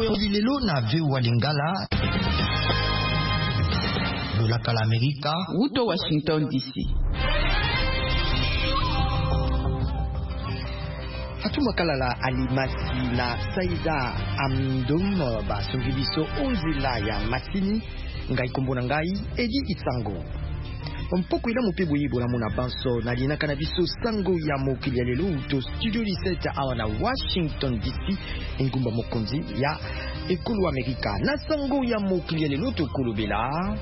lelo na VOA Lingala Lolaka l'América Ruto Washington DC. Fatuma Kalala Alimasi na Saida Amdom basongibiso onzela ya masini ngai kombona ngai Edi Isango. Mpoko ila mupebu yibo na muna banso na linaka na biso sango ya mokili ya lelo to studio 17 awa na Washington DC ngumba mokonzi ya ekolo Amerika na sango ya mokili ya lelo to kolobela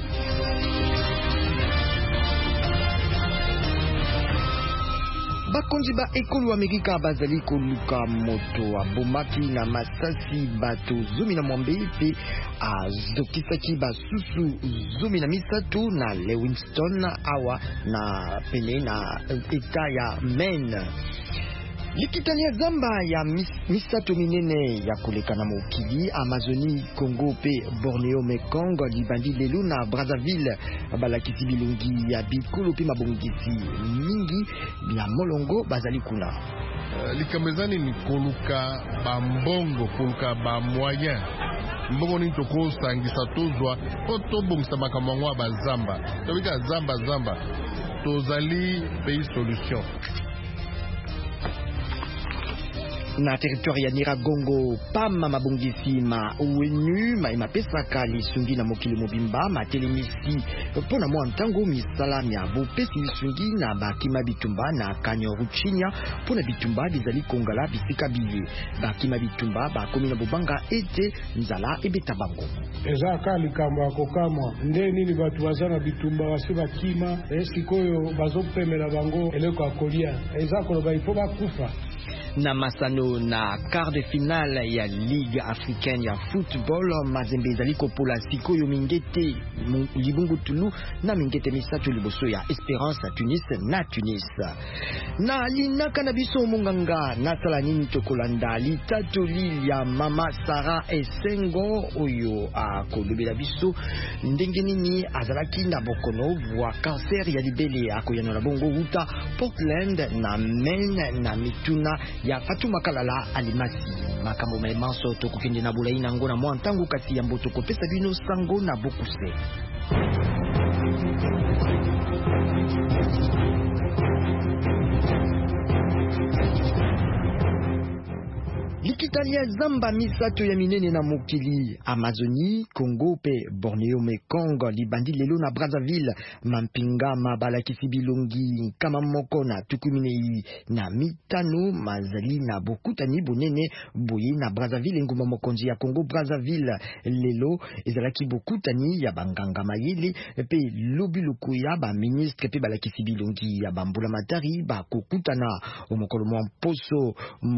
bakonzi ba ekolo Amerika bazali koluka moto abomaki na masasi bato 12 pe azokisaki basusu 13 na Lewiston awa na pene na eta ya Maine. Likitani ya zamba ya misato minene ya koleka na mokili Amazonie, Congo pe Borneo Mekong libandi lelo na Brazzaville balakisi bilongi ya bikolo pe mabongisi mingi ya molongo bazali kuna. Likamezani ni koluka bambongo, koluka ba moyen mbongo ni toko sangisa tozwa poto bongisa makamangwa ba zamba tobika zamba tozali pays solution. Na territoire ya Nyiragongo pama mabongisi ma ONU ma pesaka lisungi na mokili mobimba matelemisi pona mwa ntango misala ya bopesi lisungi na bakima bitumba na Kanyoruchinya pona bitumba bizali kongala bisika biye bakima bitumba bakomi na bobanga ete nzala ebeta bango eza kali kamba kokamwa nde nini batu bazana bitumba basiba kima esikoyo bazopemela bango eleko akolia eza koloba ifo bakufa. Na masano na quart de finale ya Ligue africaine ya football Mazembe ezali kopola sikoyo mingete libungu tulu na mingete misato liboso ya Esperance Tunis na Tunis. Na linaka na biso monganga na sala nini tokolanda litatoli ya mama Sarah Esengo oyo akolobela biso ndenge nini azalaki na bokono wa cancer ya libele akoyana na bongo uta Portland na Maine na mituna ya Fatuma Kalala Alimasi makambo melemanso tokokende na bulayi nango na mwa ntango kati ya mboto kopesa bino sango na bokuse. Likitalia zamba misato ya minene na mokili Amazonie, Congo pe Borneo Mekong libandi lelo na Brazzaville mampinga mabalakisi bilongi kama moko na tukuminei na mitano mazali na bokutani bonene boye na Brazzaville nguma mokonzi ya Congo Brazzaville lelo ezalaki bokutani ya banganga mayele pe lobiluku ya ba ministre pe balakisi bilongi ya bambula matari ba kokutana omokolo mwa poso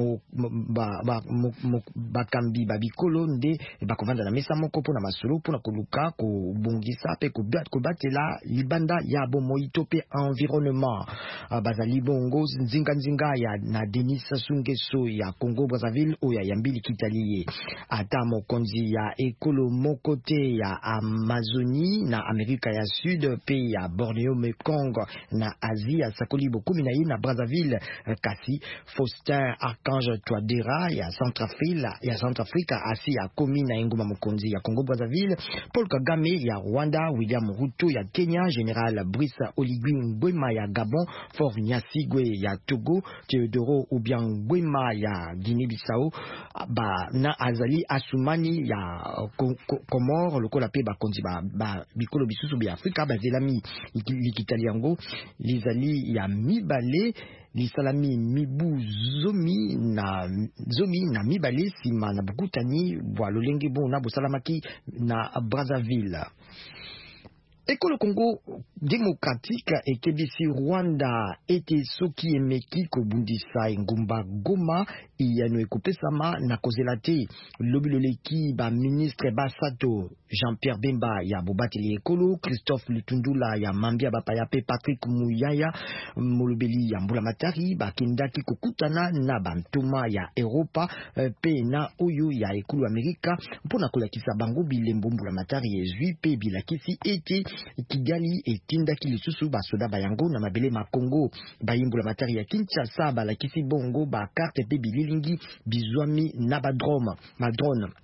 bakambi babikolo nde bakovanda na mesa moko pona masolo pona koluka kobongisa pe kobatela libanda ya bomoito pe environnement bazali bongo nzinga ya na Denis Sassou Nguesso ya Congo Brazzaville oya yambili kitaliye ata mokonzi ya ekolo mokote ya Amazonie na Amerika ya Sud pe ya Borneo Mekong na Asia sakoli bokumi na ye na Brazzaville kasi Faustin Archange Touadéra ya Centrafrica asi ya komi na enguma mokonzi ya Congo Brazzaville Paul Kagame ya Rwanda William Ruto ya Kenya General Brice Oligui Nguema ya Gabon Faure Nyasigwe ya Togo Theodoro Obiang Nguema ya Guinée-Bissau na Azali Assoumani ya Comore lokola pe bakonzi ba bikolo bisusu bi Afrika bazelami likitali yango lizali ya mibale lisalami mibu zomi na mibale sima na bukutani bwa lolenge bon na bosalamaki na Brazzaville. Ekolo Congo démocratique ekebisi Rwanda ete soki emeki kobundisa ngumba Goma iyano ekopesama na kozela te lobiloleki ba ministre basato Jean-Pierre Bemba ya bobateli ekolo Christophe Lutundula ya Mambia Bapaya pe Patrick Muyaya molobeli ya Mbula Matari bakendaki kokutana na bantoma ya Europa pe na oyo ya ekolo Amerika mpona kolakisa bango bilembo Mbula Matari ezwi pe bilakisi ete Kigali etindaki lisusu basoda bayango na mabele makongo bayimbula matari ya Kinshasa balakisi bongo ba carte pe bililingi bizwami na madrone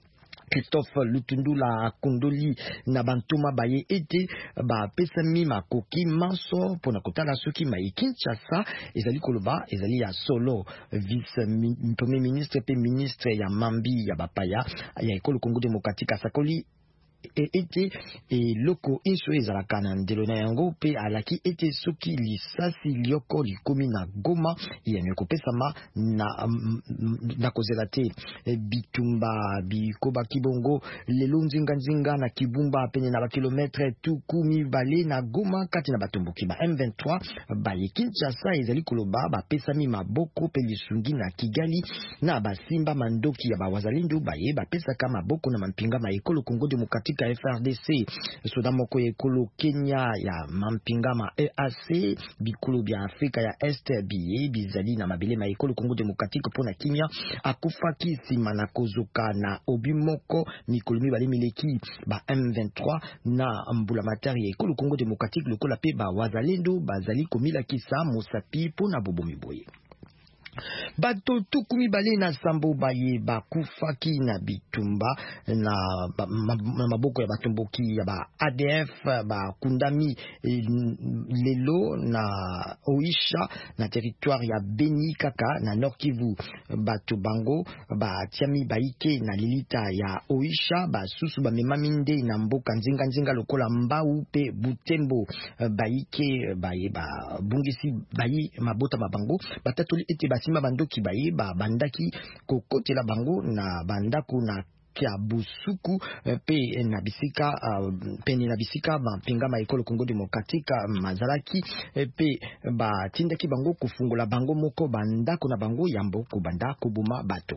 Christophe Lutundula Kondoli na bantuma baye ete ba pesami makoki manso pona kotala soki mai Kinshasa ezali koloba ezali ya solo vice premier ministre pe ministre ya mambi ya bapaya ya ekolo Congo démocratique asakoli ete loko inso ezalaka na ndelo na yango pe alaki ete soki lisasi lioko likomi na Goma yani kopesama na kozela te bitumba bikoba kibongo lelo nzinga na Kibumba pene na bakilometre tukumi bale na Goma kati na batomboki ba M23 baye Kinshasa ezali koloba bapesami maboko pe lisungi na Kigali na basimba mandoki ya bawazalendo baye bapesaka maboko na mampinga ma ekolo Congo démocratique FRDC soda moko ekolo Kenya ya mampinga ma EAC bikolo bya Afrika ya Est biye bizali na mabele ma ekolo Congo démocratique pona Kenya akufaki sima na kozoka na obimoko mikolo mibale mileki ba M23 na mbula matari ekolo Congo démocratique lokola pe ba wazalendo bazali komila kisa mosapi pona bobomi boye. Bato tukumi bale na sambo baye bakufaki na bitumba na maboko ya batomboki ya ba ADF ba kundami lelo na Oisha na territoire ya Beni Kaka na Nord Kivu bato bango ba tiami baike na lilita ya Oisha ba susu ba memaminde na mboka nzinga lokola Mbau pe Butembo baike baye ba bungisi bayi mabota mabango batatoli ete basima bandoki baye ba bandaki kokotela bango na bandako na kia busuku pe na bisika peni na bisika bampinga ma ekolo Congo démocratique mazalaki pe ba tindaki bango kufungula bango moko bandako na bango yambo ko bandako buma bato.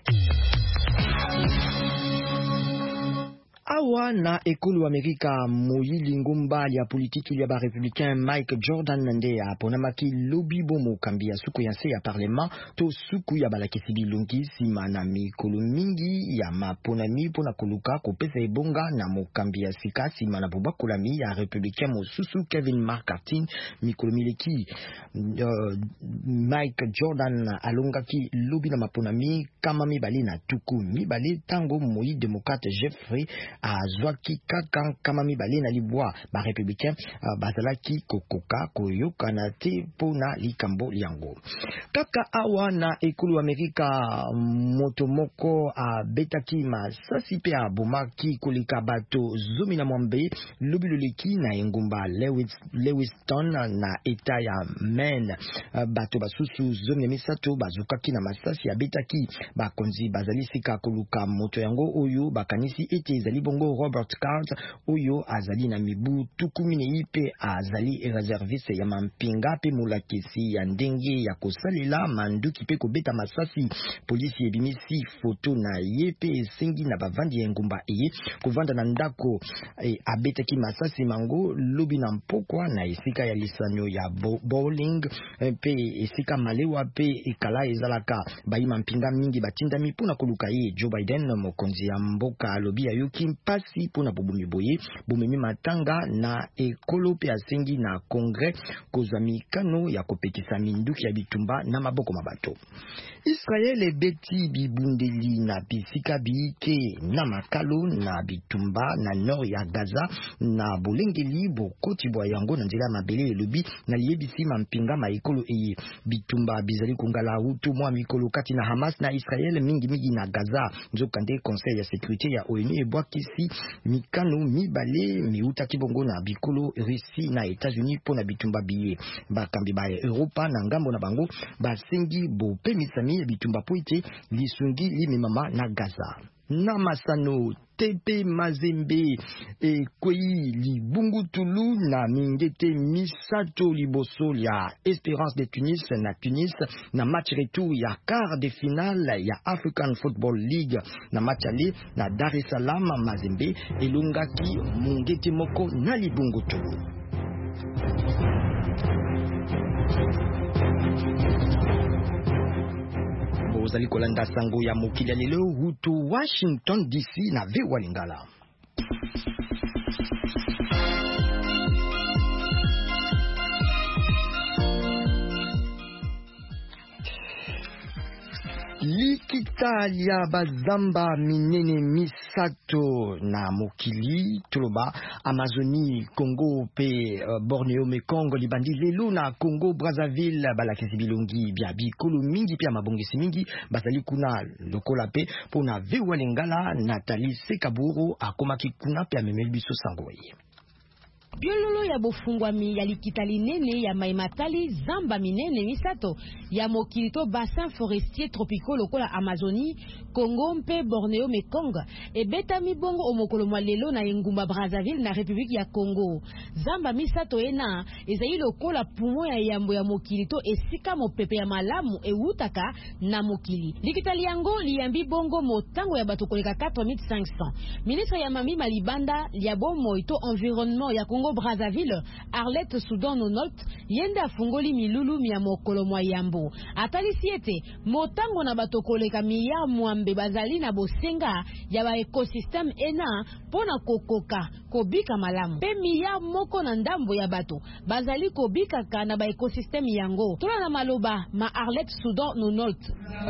Awa na ekolo Amerika moyili ngomba ya politiki ya ba républicain Mike Jordan nande aponamaki lobi bomo kambi ya suku ya se ya parlement to suku ya balakisi bilungi sima na mikolo mingi ya maponami pona koluka kopesa ebonga na mokambi ya sika sima na bobakolami ya républicain mosusu Kevin McCarthy mikolo mileki Mike Jordan alongaki lobi na maponami kama mibale na tuku mibale tango moyi démocrate Jeffrey azwaki kaka kama mibale na libwa ba républicain bazalaki kokoka koyokana te pona likambo yango kaka awa na ekolo Amerika moto moko betaki masasi pe abomaki kolika bato zomi na mwambe lobiloleki na engumba Lewiston na eta ya Maine bato basusu zomi na misato bazukaki na masasi abetaki bakonzi bazali sika koluka moto yango oyo bakanisi ete ezali bongo Robert Card oyo azali na mibu tukumine ipe azali reserviste ya mampinga pe mulakisi ya ndenge ya kosalela manduki pe kobeta masasi polisi ebimisi foto na yepe esengi na bavandi ya ngumba eye kovanda na ndako abetaki masasi mango lobi na mpokwa na esika ya lisanyo ya bowling pe esika malewa pe ekala ezalaka bayi mampinga mingi batindami pona koluka ye Joe Biden mokonzi ya mboka alobi ya yoki mpasi pona bobomi boye bomemi matanga na ekolo pe asengi na kongre kozwa mikano ya kopekisa minduki ya bitumba na maboko mabato. Israel ebeti bibundeli na bisika biike na makalo na bitumba na nord ya Gaza na bolengeli bokoti bwa yango na nzela mabele elobi na liebisi mampinga ma ekolo eye bitumba bizali kongala utu mwa mikolo kati na Hamas na Israel mingi na Gaza nzokande conseil ya sécurité ya ONU ebwakisi mikano mibale miuta kibongo na bikolo Russie na États-Unis pona bitumba biye bakambi ba Europa na ngambo na bango basengi bopemisami bitumba poite lisungi limemama na Gaza na masano tepe mazembe kwei libungutulu na mingete misato liboso ya Espérance de Tunis na match retour ya quart de finale ya African Football League na match ali na Dar es Salaam mazembe elongaki mungete moko na libungutulu. Ozali kolanda sango ya mokili lelo hutu Washington DC na VOA Lingala. Likita lia bazamba minene misato na mokili tuloba Amazonie Congo pe Borneo Mekongo libandi lelo na Congo Brazzaville balakisi bilongi bia bikolo mingi pia mabongisi mingi basali kuna lokola pe pona vewa lingala Nathalie Sekaburo akomaki kuna pe amemeli biso sangoye. Biololo ya bofungwami ya likita linene ya maimatali zamba minene misato ya mokilito bassin forestier tropical lokola Amazonie, Congo mpe Borneo Mekongo ebetami bongo omokolo mwa lelo na engumba Brazzaville na République ya Congo. Zamba misato ena ezali lokola pumo ya yambo ya mokilito esika mopepe ya malamu eutaka na mokili. Likita liango liyambi bongo motango ya bato koleka 4500. Ministre ya mami malibanda ya bomoito environnement ya Congo Brazzaville, Arlette Soudan Nonot, yenda fungoli milulu miya mokolo mwa yambo. Atalisi ete, motango na bato koleka miya mwambe bazali na bosenga ya ba ekosystem ena pona kokoka, kobika malamu. Pe miya moko na ndambo ya bato, bazali kobika ka na ba ekosystem yango. Tola na maloba, ma Arlette Soudan Nonot.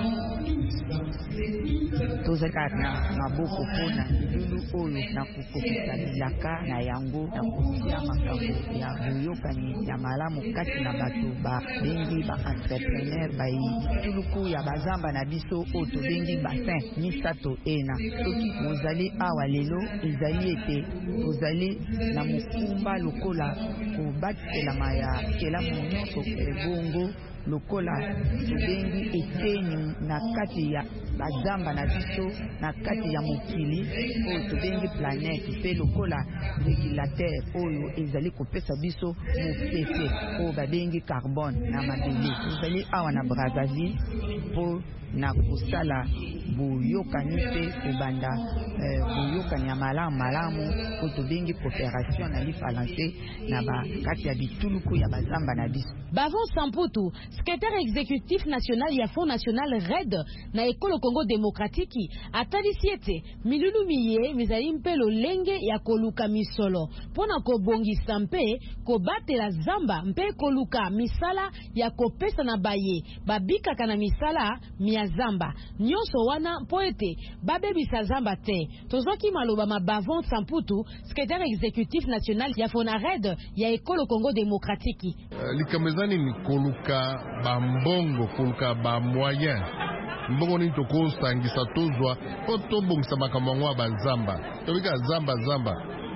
Tozaka na maboko pona milulu oyo na kukokisa bilaka na yango na kusia makambo ya boyokani ya malamu kati na bato ba bengi ba entrepreneur ba ituluku ya bazamba na biso oyo tobengi bassin misato ena. Soki mozali awa lelo ezali ete tozali na mokumba lokola kobatela ya kelamu nyonso ebongo lokola tobengi eteni na kati ya bazamba na biso na kati ya mokili oyo tobengi planète pe lokola régulateur oyo ezali kopesa biso mopepe oyo babengi carbone na mabele. Ezali awa na Brazzaville po na kusala boyokani pe kobanda boyokani ya malamu oyo tobengi coopération na lifalanse na bakati ya bituluku ya bazamba na biso. Bavon Samputu, secrétaire exécutif national ya Fonds national RED na ekolo Congo démocratique, atalisi ete milulu miye mizali mpe lolenge ya koluka misolo pona kobongisa mpe kobatela zamba mpe koluka misala ya kopesa na baye babikaka na misala mia zamba nyonso wana mpo ete babebisa zamba te. Tozoki maloba ma Bavon Samputu, secrétaire exécutif national ya FONARED ya ekolo Congo démocratique. Likamezani ni koluka bambongo, koluka ba moyen. Mbongo ni toko sangisa tozwa poto bongisa makamangwa bazamba. Tobika zamba.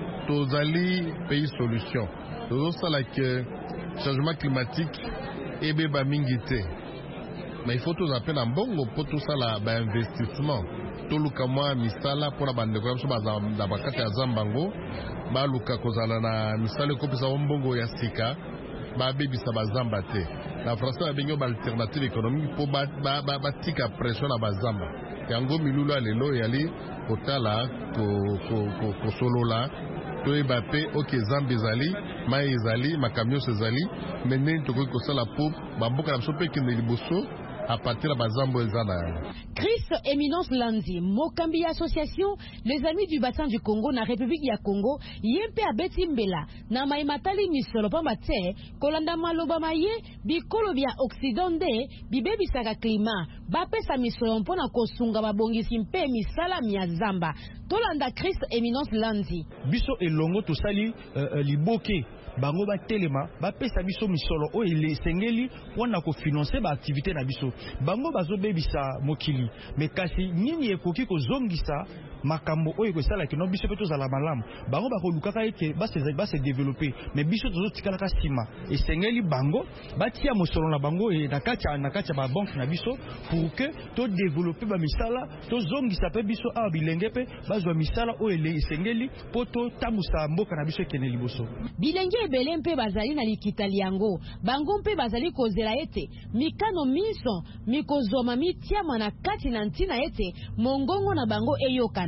Tozali pays solution. Tozo sala que changement climatique ebe ba mingite. Mais il faut tous appeler en mbongo pour tout ça là ba investissement. Toluka mwa misala pona bandeko ya bazamba bakati ya zambango ba luka kozala na misala ko pesa mbongo ya sika. Ba bebisa bazamba te. La France a benyo ba alternative économique pour ba tika pression na bazamba. Yango milulu lelo yali kotala ko solola to ebape OK zambe zali mai ezali makamyo ezali menen to ko sala pour ba mboka na sope kende liboso à partir de bazambo ezana. Chris Eminence Lanzi, Mokambi Association, les amis du bassin du Congo na République ya Congo, yempe abeti mbela na maimatali misolo pamba te kolanda maloba maye bikolo bya Occidente bibebi saka klima bapesa misolo mpona kosunga babongisi mpe misala mia zamba. Tolanda Chris Eminence Lanzi. Biso elongo tosali liboke bango ba telema ba pesa biso misolo o ele sengeli wana ko financer ba activité na biso bango bazo bebisa mokili me kasi nini ekoki ko zongisa makambo oyo ko sala kino biso peto zala malamu bango ba ko lukaka ete ba se développer mais biso tozo tikala ka sima e sengeli bango ba tia mosolo na bango e na kacha ba banque na biso pour que to développer ba misala to zongisa pe biso a bilenge pe bazwa misala o ele sengeli poto tamusa mboka na biso keneli boso bilenge ebele mpe bazali na likita liango bango mpe bazali kozela ete mikano miso mikozoma mitiama na kati na ntina ete mongongo na bango eyokana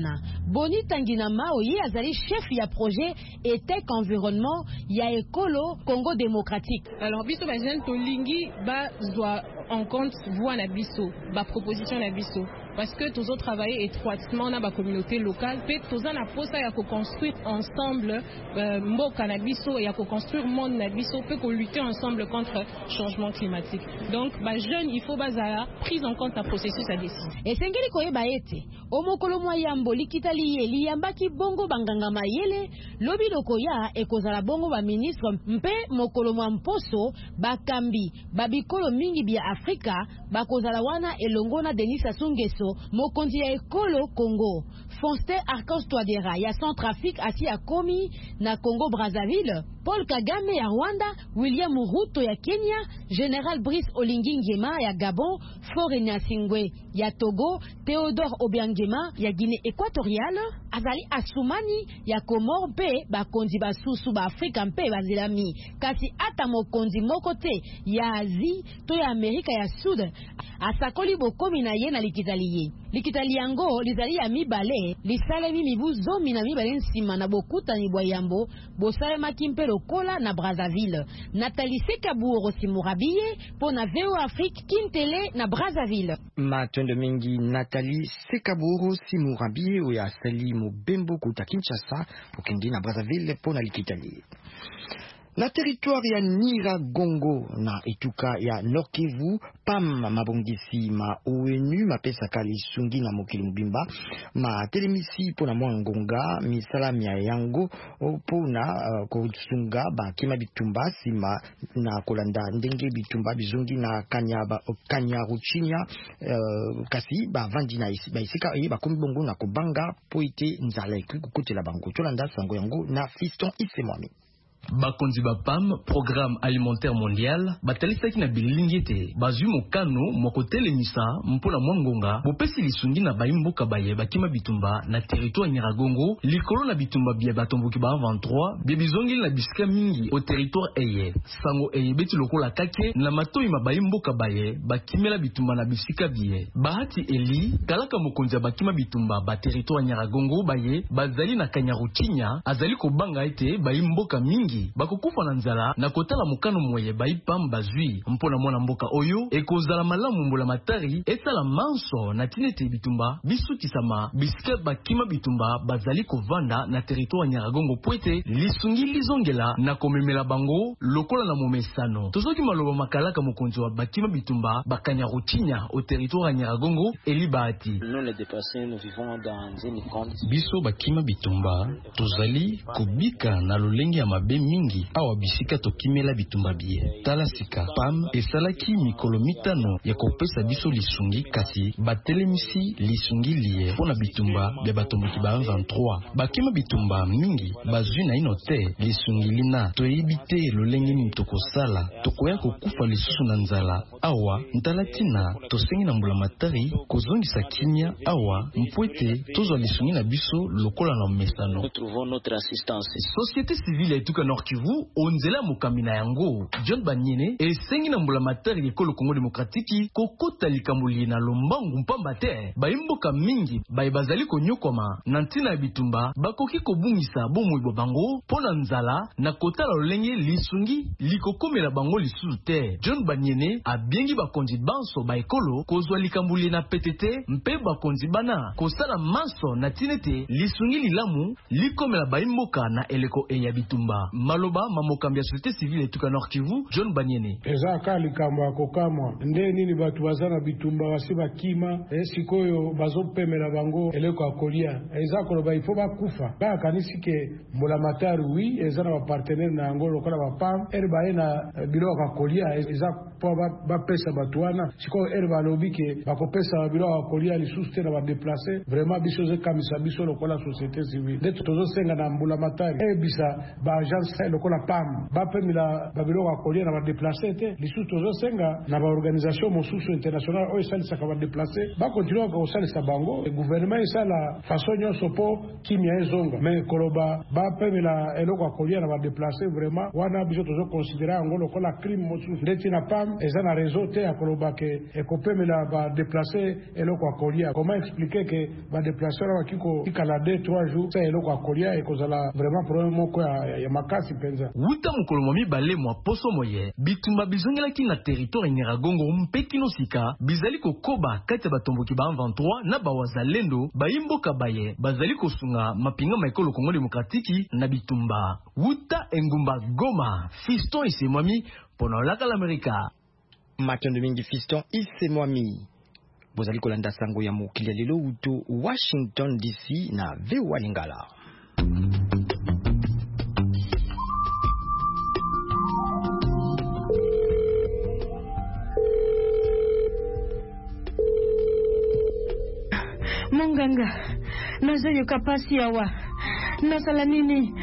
wana. Boni Tangina Mao ye azali chef ya projet ETEC environnement ya ekolo Congo démocratique. Alors biso ba jeune tolingi ba zwa en compte voix na biso, ba proposition na biso. Parce que tous autres travaillent étroitement dans la communauté locale, puis tous en apposa ya ko construire ensemble mboka na biso ya ko construire monde na biso, peut ko lutter ensemble contre changement climatique. Donc ba jeune il faut bazaya prise en compte un processus à décider. Et sengeli koyeba ete omokolo mwa yambo likitali ye liyambaki bongo banganga mayele lobi lokoya ekozala bongo ba ministre mpe mokolo mwa mposo bakambi babikolo mingi bia Afrika bakozala wana elongona Denis Sassou Nguesso mokonzi ya ekolo Congo. Fonste Arcos Touadéra ya Centrafrique asi ya komi na Congo Brazzaville, Paul Kagame ya Rwanda, William Ruto ya Kenya, General Brice Oligui Nguema ya Gabon, Faure Gnassingbé ya Togo, Théodore Obiang Nguema ya Guinée équatoriale, azali Assoumani ya Comore mpe bakonzi basusu ba Afrika mpe bazilami. Kasi ata mokonzi moko te ya Asie to ya Amerika ya Sud asakoli bokomi na ye na likitali. Likitali yango lizali ya mibale lisalemi mibu zomi na mibale nsima na bokutani bwa yambo bosalemaki mpe lokola na Brazzaville. Nathalie Sekaburo Simurabiye po na VO Afrique Kintele na Brazzaville. Matendo mingi Nathalie Sekaburo Simurabiye oya sali mobembo kuta Kinshasa pokindi na Brazzaville po na likitali. Na territoire ya Nyiragongo na etuka ya Nord Kivu, PAM mabongisi ma ONU mapesa kali sungi na mokili mubimba ma telemisi pona mwangonga misalami ya yango pona kusunga ba kima bitumba sima na kolanda ndenge bitumba bizungi na kanyaruchinya kasi ba vandi na isi ba isika ba kombongo na kobanga poite nzala kukutela bango tolanda sango yango na Fiston Isemwami. Bakonzi ba PAM programme alimentaire mondial batalisaki na bilingete bazwi mokano mokotelemisa mpona mwangonga bopesi lisungi na baimboka baye bakima bitumba na territoire Nyiragongo likolo na bitumba bia batomboki ba 23 bia bizongi na bisika mingi au territoire eye sango eye beti lokola kake na matoi mabaimboka baye bakimela bitumba na bisika bie bahati eli kalaka mokonzi bakima bitumba ba territoire Nyiragongo baye bazali na Kanyaruchinya azali kobanga ete baimboka mingi bakokufa na nzala na kotala mokano moye baipam bazwi mpona mwana mboka oyo ekozala malamu mbola matari etala manso na tinete bitumba bisukisama bisika bakima bitumba bazali kovanda na territoire Nyiragongo poete lisungi lizongela na komemela bango lokola na momesano tozoki maloba makalaka mokonzi wa bakima bitumba Bakanyaruchinya au territoire Nyiragongo elibati biso bakima bitumba tozali kobika na lolenge ya mabe mingi awa bisika tokimela bitumba bie tala sika PAM esalaki mikolo mitano ya kopesa biso lisungi kasi batelemisi lisungi liye pona bitumba bia batomboki ba 23 bakima bitumba mingi bazwi na ino te lisungi lina toyebi te lolenge nini tokosala tokoya kokufa lisusu na nzala awa ntalatina tosengi na mbula matari kozongisa kimia awa mpwete tozwa lisungi na biso lokola na mesano. Société civile etuka Nord Kivu onzela mokamina yango John Banyene esengi na mbula matari ekolo Congo démocratique kokota likamuli na lombangu mpamba te baimboka mingi bazali konyokoma na ntina ya bitumba bakoki kobungisa bomoi bango pona nzala na kotala lolenge lisungi likokomela bango lisusu te. John Banyene abiengi bakonzi banso ba ekolo kozwa likambuli na PTT mpe bakonzi bana kosala maso na tinete lisungi lilamu likomela baimboka na eleko eya bitumba maloba mamokambi ya société civile etuka Nord Kivu John Banyene eza kali kamwa kokamwa nde nini batu bazana bitumba basi bakima sikoyo bazopemela bango eleko akolia eza koloba ifo bakufa bakanisi ke mbula matari wi eza na ba partenaire na yango lokola ba PAM baye na biloko akolia eza po bapesa batu wana sikoyo balobi ke bakopesa biloko akolia lisusu te na ba déplacer vraiment biso ze kamisa biso lokola société civile nde tozosenga na mbula matari bisa ba agence lokola PAM bapemela babiloko akolia na ba déplacer te lisusu tozosenga na ba organisation mosusu international oyo esalisaka ba déplacer bakontinua kosalisa bango gouvernement esala façon nyonso po kimia ezonga mais koloba bapemela eloko akolia na ba déplacer vraiment wana biso tozoconsidérer yango lokola crime mosusu ndeti na PAM PAM eza na réseau te akoloba ke ekopemela ba déplacer eloko akolia. Comment expliquer que ba déplacer la kiko ikala 2-3 jours ça eloko akolia ekozala vraiment problème moko ya makasi penza. Wuta mukolo momi bale mwa poso moye bitumba bizongelaki na territoire Nyiragongo mpekino sika bizali kokoba kati batomboki ba 23 na bawazalendo bayimboka baye bazali kosunga mapinga maikolo Kongo Demokratiki na bitumba. Wuta engumba Goma Fiston Isemwami pona laka l'Amerika. Matondo mingi Fiston Isemwami. Bozali kolanda sango ya mokili ya lelo uto Washington DC na VOA Lingala. Monganga, nazo yoka pasi yawa. Nasala nini?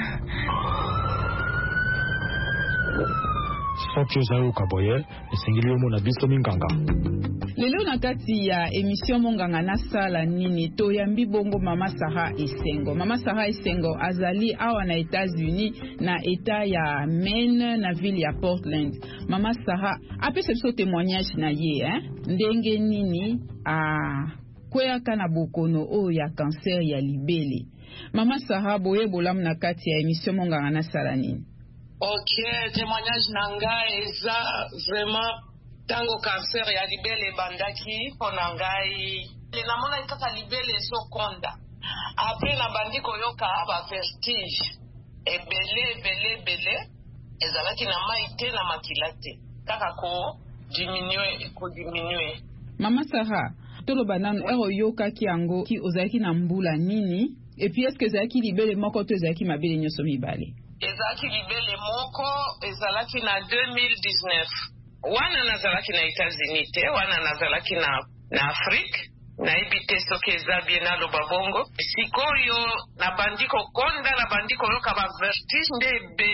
Sokyo zayo kaboye, esengili yomo na biso minganga. Lelo na kati ya emission Monganga nasala nini to yambi bongo Mama Sarah Esengo. Mama Sarah Esengo azali awa na États-Unis na état ya Maine na ville ya Portland. Mama Sarah apesa biso témoignage na ye ndenge nini kweyaka na bokono oyo ya cancer ya libele. Mama Sarah boye bolam na kati ya emission Monganga nasala nini. Ok, témoignage nanga eza vraiment tango cancer ya libele bandaki pona ngai namona kaka libele ezokonda apres na bandi koyoka ba vertige ebele ezalaki na mai te na makila te kaka ko diminue. Mama Sarah toloba nanu oyokaki yango ki ozalaki na mbula nini et puis est-ce que ezalaki libele moko to ezalaki mabele nyonso mibale? Ezalaki libele moko ezalaki na 2019 wana nazalaki na États-Unis te wana nazalaki na Afrique naibi te soki eza bien naloba bongo sikoyo na bandiko konda na bandiko yoka ba vertige nde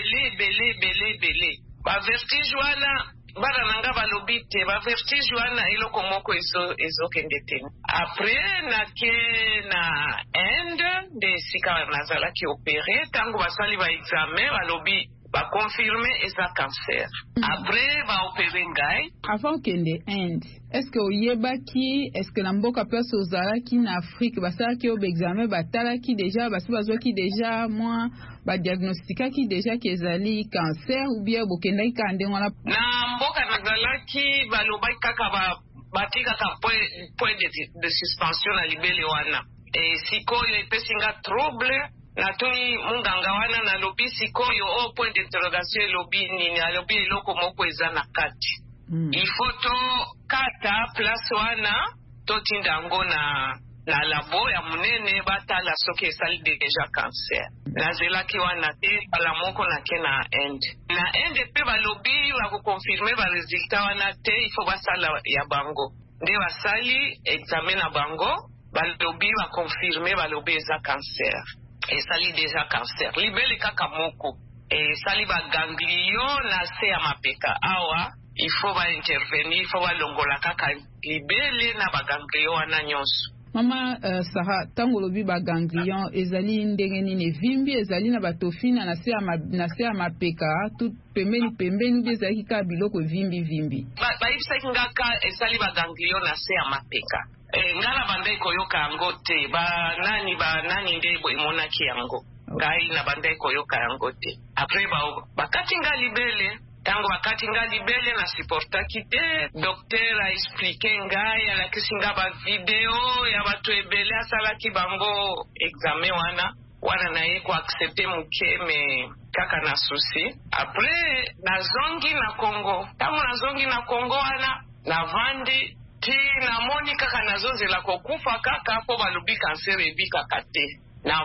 ebele ba vertige wana bana nanga balobi te ba vertige wana eloko moko ezokende te. Après nake na Inde nde sika nazalaki opéré tango basali ba examen balobi ba confirmer eza cancer. Après ba opéré ngai. Avant kende Inde, est-ce que oyebaki, est-ce que na mboka place ozalaki na Afrique basalaki obe examen batalaki déjà basi bazwaki déjà moi ba diagnostikaki déjà ki ezali cancer ou bien bokendaki ka ndenge wana? Na mboka nazalaki balobaki kaka batikaka point de suspension na libele wana. Et sikoyo epesinga trouble natuni munganga wana na lobi sikoyo point d'interrogation lobi nini alobi eloko moko eza na kati. Il faut to kata place wana to tindango na labo ya munene batala soki esali déjà cancer. Nazelaki wana te bala moko na ke na Inde. Na Inde pe balobi wa confirmer ba resultat wana te il faut basala ya bango. Nde basali examen na bango balobi wa confirmer balobi eza cancer. Esali déjà cancer. Libele kaka moko. Esali ba ganglion na se ya mapeka awa. Il faut ba intervenir, il faut ba longola kaka libele na ba ganglion wana nyonso. Mama Sarah, tango lobi ba ganglion ezali ndenge nini vimbi ezali na batofina na se ya mapeka tout pembeni bezali ka biloko vimbi. Ba ibisaki ngaka ezali ba ganglion na se ya mapeka. Ngala bandai koyoka yango te ba nani nde emonaki yango ngai na bandai koyoka yango te. Après bakati nga libele tango bakati nga libele na supportaki te docteur a expliqué ngai alakisi nga ba video ya bato ebele asalaki bango examen wana na ye ko accepter muke me kaka na souci. Après nazongi na Congo tango nazongi na Congo wana na vandi ti namoni kaka nazozela kokufa kaka po balobi cancer ebi kaka te. Na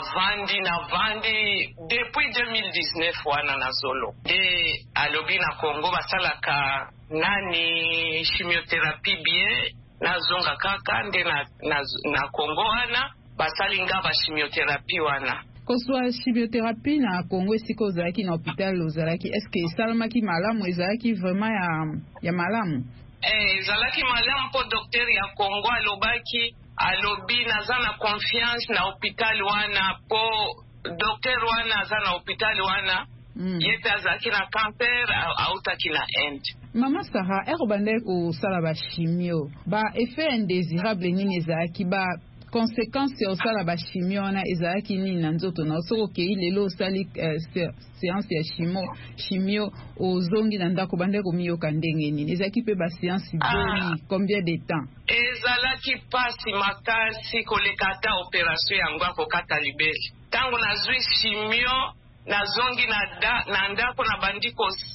vandi depuis 2019 wana nazolo. De alobi na Congo basalaka nani chimiothérapie bien nazonga kaka nde na Congo wana basalinga ba chimiothérapie wana. Koswa chimiothérapie na Congo esiko ozalaki na hôpital ozalaki est-ce que esalamaki malamu ezalaki vraiment ya malamu? Ezalaki malamu po docteur ya Congo alobaki alobi naza na confiance na hôpital wana po docteur wana aza na hôpital wana yete azalaki na cancer autaki na Inde. Mama Sarah, bande ko sala ba chimio ba effet indésirable nini ezalaki ba conséquence au sala ba chimio na ezalaki nini na nzoto na soko ke lelo sali séance ya chimio ozongi na ndako bande ko miyoka ndenge nini ezalaki pe ba séance boni combien de temps ezalaki pasi makasi kolekata opération yango akokata libeli tango nazwi chimio nazongi na ndako na bandi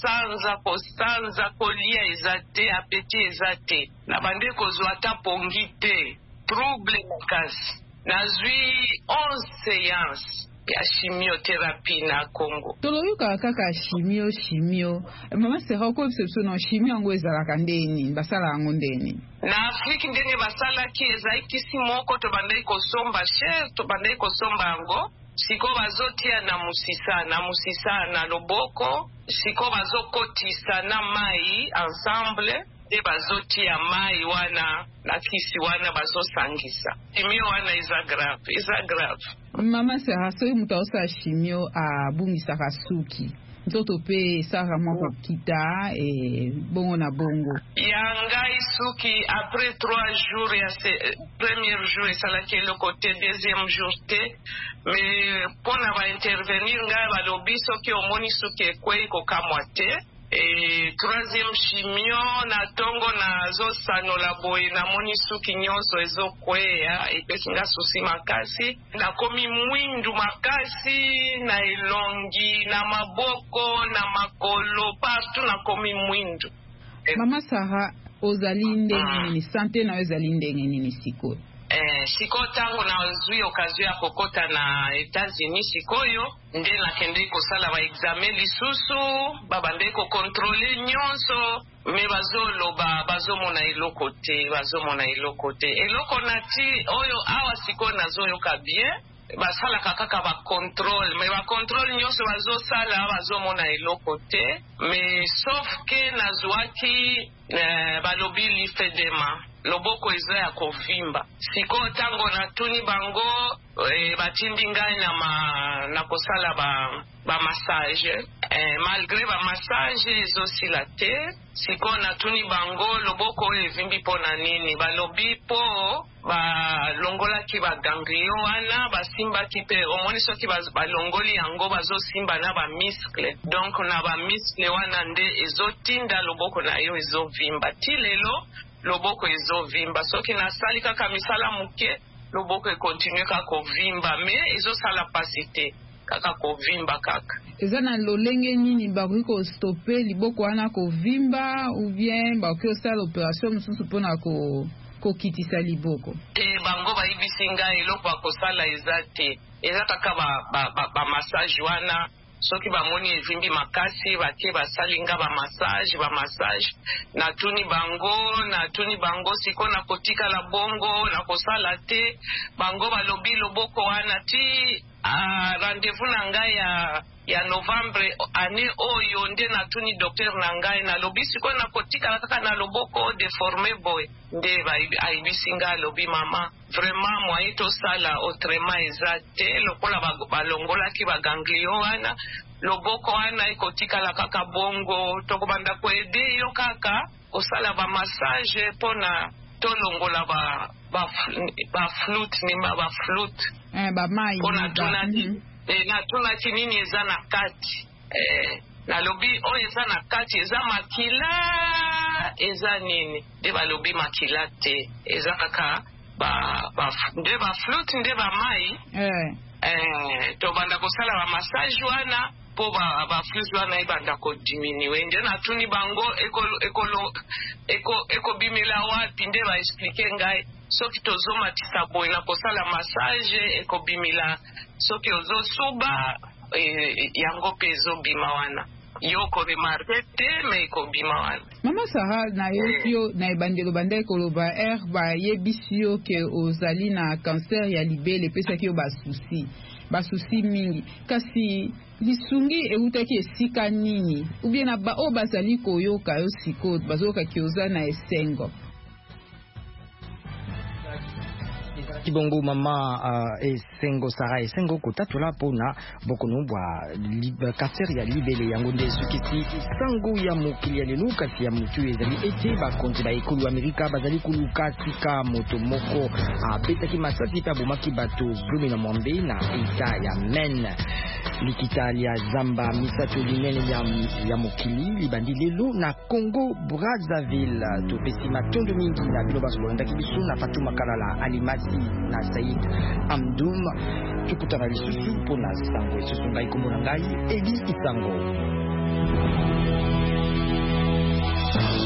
kosanza kolia eza te apeti eza te na bandi kozwa ata pongi te trouble makasi nazwi 11 séance ya chimiothérapie na Congo. Toloyoka kaka chimio mama Sarah ko exception na chimio yango ezalaka ndeni basala yango ndeni na Afrique ndenge basalaki ezaikisi moko to bandai kosomba cher to bandai kosomba yango siko bazotia na musisa na loboko siko bazokotisa na mai ensemble de bazotia mai wana na kisi wana bazosangisa chimio wana is grave. Mama Sarah so mutaosa chimio abungisaka suki nzoto pe sara moko kita bongo na bongo yangai suki après 3 jours ya premier jour esalaki le côté deuxième jour te mais pona ba intervenir ngai balobi soki omoni suki ekwei kokamwa te troisième chimio na tongo na zosanola boye na moni suki nyonso ezokweya epesinga susi makasi nakomi mwindu makasi na elongi na maboko na makolo partout nakomi mwindu. Mama Sarah ozali ndenge nini sante na ezali ndenge nini sikoyo siko tango nazwi occasion ya kokota na États-Unis sikoyo nde nakende kosala ba examen lisusu babande ko contrôler nyonso me bazomona eloko te eloko nati oyo awa siko nazoyoka bien basalaka kaka ba contrôle me ba contrôle nyonso bazosala bazomona eloko te mais sauf que nazwaki balobi lymphedema loboko eza ya kovimba siko tango natuni bango batindi ngai na kosala ba massage malgré ba massage ezosila te siko natuni bango loboko oyo evimbi mpona nini balobi po balongolaki baganglion wana basimbaki mpe omoni soki balongoli yango bazosimba na bamiskle donc na bamiskle wana nde ezotinda loboko na yo ezovimba ti lelo loboko ezovimba soki nasali kaka misala muke loboko ekontinue kaka kovimba me ezosala pasi te kaka kovimba kaka eza na lolenge nini bakoki kostope liboko wana kovimba ou bien bakoki osala opération mosusu mpona kokitisa liboko bango bayibisi ngai eloko bakosala eza te eza kaka bamassage wana soki bamoni evimbi makasi bake basalinga bamassage natuni bango siko na kotikala bongo na kosala te bango balobi loboko wana ti rendez-vous na ngai ya novembre année oyo nde natuni docteur na ngai nalobi siko na kotikala kaka na loboko deforme boy nde ayibisi ngai alobi mama vraiment moyen tosala autrement eza te lokola balongolaki baganglion wana loboko wana ekotikala kaka bongo tokobanda koede yo kaka kosala bamassage mpona tolongola baflute nima baflute mpona natunaki nini eza na kati nalobi oyo eza na kati eza makila eza nini nde balobi makila te eza kaka nde baflute nde bamai tobanda kosala bamassage wana po baflute wana ebanda kodiminue nde natuni bango ekobimela wapi nde baexplike ngai soki tozomatisa boye na kosala massage ekobimela soki ozosuba yango mpe ezobima wana yo koremarke te me ekobima wana. Mama Sarah na yo na ebandelo banda ekoloba bayebisi yo ke ozali na cancer ya libele epesaki yo basusi mingi kasi lisungi eutaki esika nini ubie na oyo bazali koyoka yo siko bazoyoka ki oza na esengo Kibongo mama esengo Sara esengo kotatula pona bokono bwa quartier ya libele yango nde sukisi sango ya mokili ya lelo kati ya mutu ezali ete bakonzi ba ekolo Amerika bazali kuluka tika moto moko abetaki masasi pe abomaki bato 12 na eta ya Maine. Likita ya zamba misato linene ya mokili libandi lelo na Congo Brazzaville. Topesi matondo mingi na biloba sobolanda kibiso na Fatuma Kalala Alimasi na Said Amdoum. Tukutana lisusu pona sango isusu ngai komona ngai Eli Isango.